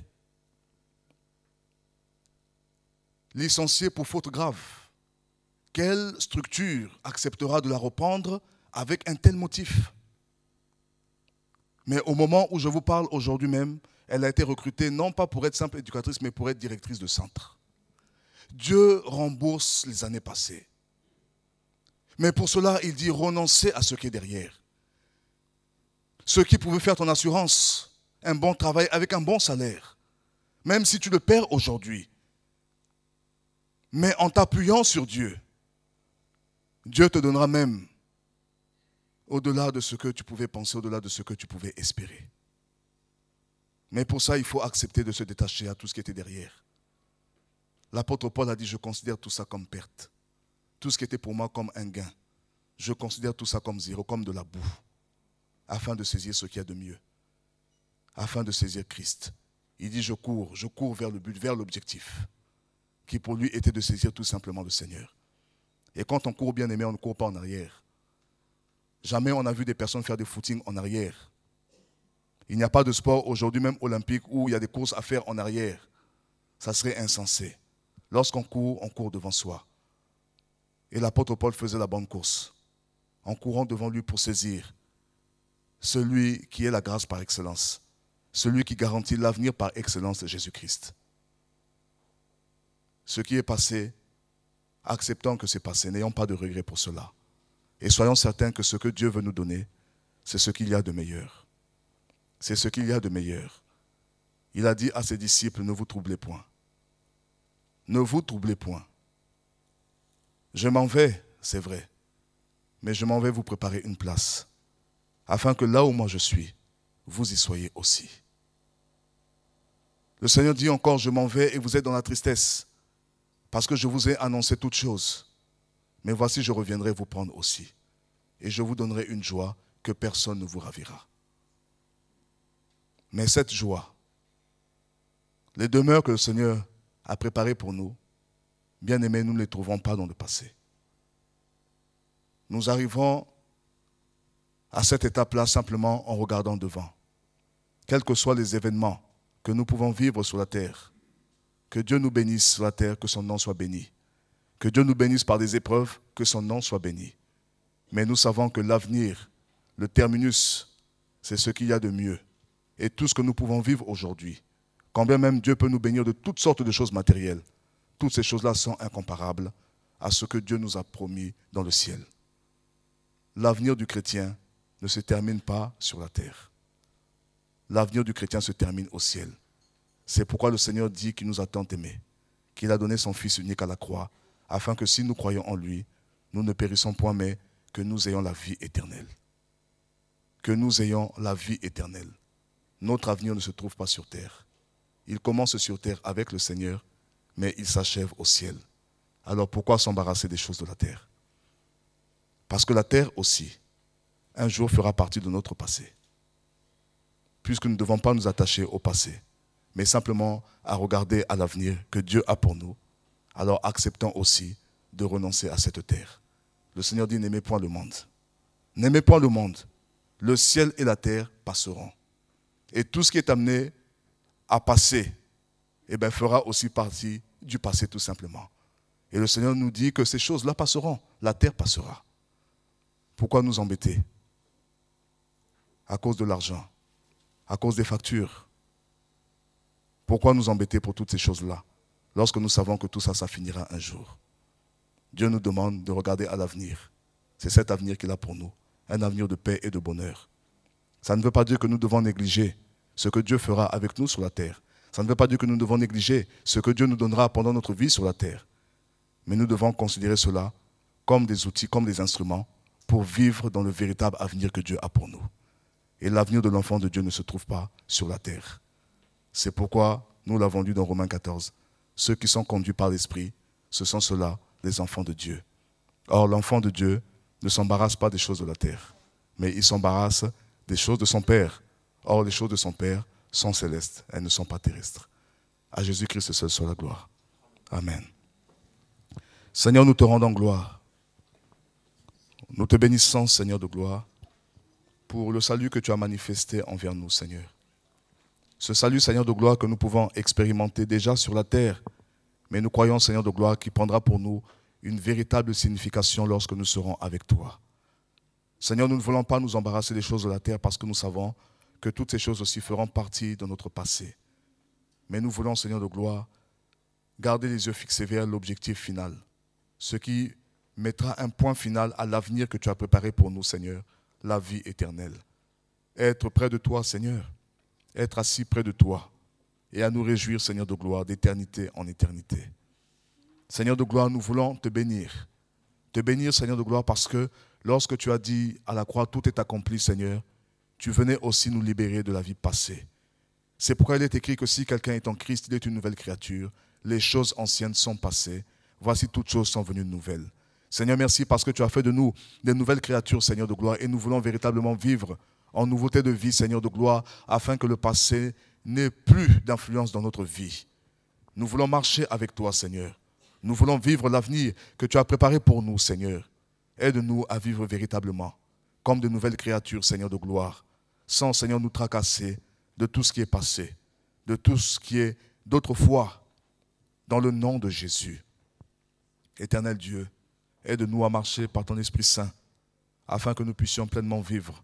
Licenciée pour faute grave. Quelle structure acceptera de la reprendre avec un tel motif? Mais au moment où je vous parle aujourd'hui même, elle a été recrutée non pas pour être simple éducatrice, mais pour être directrice de centre. Dieu rembourse les années passées. Mais pour cela, il dit renoncer à ce qui est derrière. Ce qui pouvait faire ton assurance, un bon travail avec un bon salaire, même si tu le perds aujourd'hui. Mais en t'appuyant sur Dieu, Dieu te donnera même au-delà de ce que tu pouvais penser, au-delà de ce que tu pouvais espérer. Mais pour ça, il faut accepter de se détacher à tout ce qui était derrière. L'apôtre Paul a dit, je considère tout ça comme perte. Tout ce qui était pour moi comme un gain. Je considère tout ça comme zéro, comme de la boue, afin de saisir ce qu'il y a de mieux, afin de saisir Christ. Il dit, je cours, je cours vers le but, vers l'objectif, qui pour lui était de saisir tout simplement le Seigneur. Et quand on court, bien aimé, on ne court pas en arrière. Jamais on a vu des personnes faire des footings en arrière. Il n'y a pas de sport aujourd'hui, même olympique, où il y a des courses à faire en arrière. Ça serait insensé. Lorsqu'on court, on court devant soi. Et l'apôtre Paul faisait la bonne course, en courant devant lui pour saisir celui qui est la grâce par excellence, celui qui garantit l'avenir par excellence de Jésus-Christ. Ce qui est passé, acceptons que c'est passé, n'ayons pas de regrets pour cela. Et soyons certains que ce que Dieu veut nous donner, c'est ce qu'il y a de meilleur. C'est ce qu'il y a de meilleur. Il a dit à ses disciples, ne vous troublez point. Ne vous troublez point. Je m'en vais, c'est vrai, mais je m'en vais vous préparer une place, afin que là où moi je suis, vous y soyez aussi. Le Seigneur dit encore, je m'en vais et vous êtes dans la tristesse, parce que je vous ai annoncé toutes choses. Mais voici, je reviendrai vous prendre aussi, et je vous donnerai une joie que personne ne vous ravira. Mais cette joie, les demeures que le Seigneur a préparées pour nous, bien aimés, nous ne les trouvons pas dans le passé. Nous arrivons à cette étape-là simplement en regardant devant. Quels que soient les événements que nous pouvons vivre sur la terre, que Dieu nous bénisse sur la terre, que son nom soit béni. Que Dieu nous bénisse par des épreuves, que son nom soit béni. Mais nous savons que l'avenir, le terminus, c'est ce qu'il y a de mieux. Et tout ce que nous pouvons vivre aujourd'hui, quand bien même Dieu peut nous bénir de toutes sortes de choses matérielles, toutes ces choses-là sont incomparables à ce que Dieu nous a promis dans le ciel. L'avenir du chrétien ne se termine pas sur la terre. L'avenir du chrétien se termine au ciel. C'est pourquoi le Seigneur dit qu'il nous a tant aimés, qu'il a donné son Fils unique à la croix, afin que si nous croyons en lui, nous ne périssons point, mais que nous ayons la vie éternelle. Que nous ayons la vie éternelle. Notre avenir ne se trouve pas sur terre. Il commence sur terre avec le Seigneur, mais il s'achève au ciel. Alors pourquoi s'embarrasser des choses de la terre? Parce que la terre aussi, un jour fera partie de notre passé. Puisque nous ne devons pas nous attacher au passé, mais simplement à regarder à l'avenir que Dieu a pour nous, alors acceptons aussi de renoncer à cette terre. Le Seigneur dit, n'aimez point le monde. N'aimez point le monde. Le ciel et la terre passeront. Et tout ce qui est amené à passer, eh bien, fera aussi partie du passé tout simplement. Et le Seigneur nous dit que ces choses-là passeront. La terre passera. Pourquoi nous embêter? À cause de l'argent, à cause des factures. Pourquoi nous embêter pour toutes ces choses-là, lorsque nous savons que tout ça, ça finira un jour? Dieu nous demande de regarder à l'avenir. C'est cet avenir qu'il a pour nous, un avenir de paix et de bonheur. Ça ne veut pas dire que nous devons négliger ce que Dieu fera avec nous sur la terre. Ça ne veut pas dire que nous devons négliger ce que Dieu nous donnera pendant notre vie sur la terre. Mais nous devons considérer cela comme des outils, comme des instruments pour vivre dans le véritable avenir que Dieu a pour nous. Et l'avenir de l'enfant de Dieu ne se trouve pas sur la terre. C'est pourquoi, nous l'avons lu dans Romains quatorze, ceux qui sont conduits par l'Esprit, ce sont ceux-là, les enfants de Dieu. Or, l'enfant de Dieu ne s'embarrasse pas des choses de la terre, mais il s'embarrasse des choses de son Père. Or, les choses de son Père sont célestes, elles ne sont pas terrestres. À Jésus-Christ seul soit la gloire. Amen. Seigneur, nous te rendons gloire. Nous te bénissons, Seigneur de gloire, pour le salut que tu as manifesté envers nous, Seigneur. Ce salut, Seigneur de gloire, que nous pouvons expérimenter déjà sur la terre, mais nous croyons, Seigneur de gloire, qu'il prendra pour nous une véritable signification lorsque nous serons avec toi. Seigneur, nous ne voulons pas nous embarrasser des choses de la terre parce que nous savons que toutes ces choses aussi feront partie de notre passé. Mais nous voulons, Seigneur de gloire, garder les yeux fixés vers l'objectif final, ce qui mettra un point final à l'avenir que tu as préparé pour nous, Seigneur, la vie éternelle. Être près de toi, Seigneur, être assis près de toi et à nous réjouir, Seigneur de gloire, d'éternité en éternité. Seigneur de gloire, nous voulons te bénir. Te bénir, Seigneur de gloire, parce que lorsque tu as dit à la croix, tout est accompli, Seigneur, tu venais aussi nous libérer de la vie passée. C'est pourquoi il est écrit que si quelqu'un est en Christ, il est une nouvelle créature. les choses anciennes sont passées. Voici toutes choses sont venues nouvelles. Seigneur, merci parce que tu as fait de nous des nouvelles créatures, Seigneur de gloire, et nous voulons véritablement vivre en nouveauté de vie, Seigneur de gloire, afin que le passé n'ait plus d'influence dans notre vie. Nous voulons marcher avec toi, Seigneur. Nous voulons vivre l'avenir que tu as préparé pour nous, Seigneur. Aide-nous à vivre véritablement comme de nouvelles créatures, Seigneur de gloire, sans, Seigneur, nous tracasser de tout ce qui est passé, de tout ce qui est d'autrefois, dans le nom de Jésus. Éternel Dieu, aide-nous à marcher par ton Esprit Saint, afin que nous puissions pleinement vivre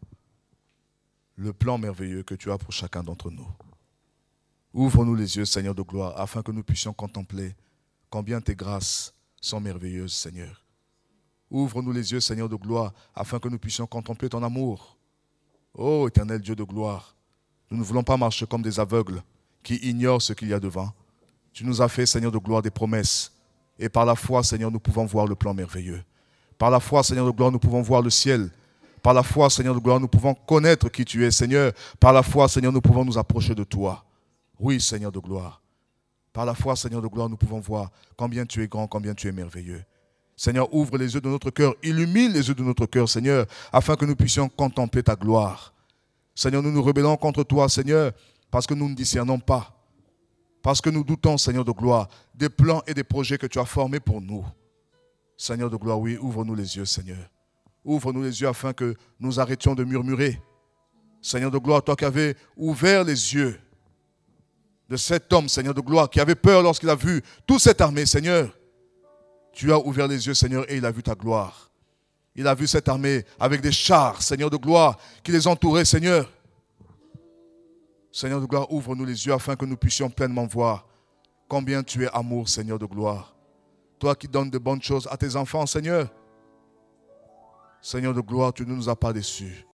le plan merveilleux que tu as pour chacun d'entre nous. Ouvre-nous les yeux, Seigneur de gloire, afin que nous puissions contempler combien tes grâces sont merveilleuses, Seigneur. Ouvre-nous les yeux, Seigneur de gloire, afin que nous puissions contempler ton amour. Ô éternel Dieu de gloire, nous ne voulons pas marcher comme des aveugles qui ignorent ce qu'il y a devant. Tu nous as fait, Seigneur de gloire, des promesses. Et par la foi, Seigneur, nous pouvons voir le plan merveilleux. Par la foi, Seigneur de gloire, nous pouvons voir le ciel. Par la foi, Seigneur de gloire, nous pouvons connaître qui tu es, Seigneur. Par la foi, Seigneur, nous pouvons nous approcher de toi. Oui, Seigneur de gloire. Par la foi, Seigneur de gloire, nous pouvons voir combien tu es grand, combien tu es merveilleux. Seigneur, ouvre les yeux de notre cœur, illumine les yeux de notre cœur, Seigneur, afin que nous puissions contempler ta gloire. Seigneur, nous nous rebellons contre toi, Seigneur, parce que nous ne discernons pas. Parce que nous doutons, Seigneur de gloire, des plans et des projets que tu as formés pour nous. Seigneur de gloire, oui, ouvre-nous les yeux, Seigneur. Ouvre-nous les yeux afin que nous arrêtions de murmurer. Seigneur de gloire, toi qui avais ouvert les yeux de cet homme, Seigneur de gloire, qui avait peur lorsqu'il a vu toute cette armée, Seigneur. Tu as ouvert les yeux, Seigneur, et il a vu ta gloire. Il a vu cette armée avec des chars, Seigneur de gloire, qui les entouraient, Seigneur. Seigneur de gloire, ouvre-nous les yeux afin que nous puissions pleinement voir combien tu es amour, Seigneur de gloire. Toi qui donnes de bonnes choses à tes enfants, Seigneur. Seigneur de gloire, tu ne nous as pas déçus.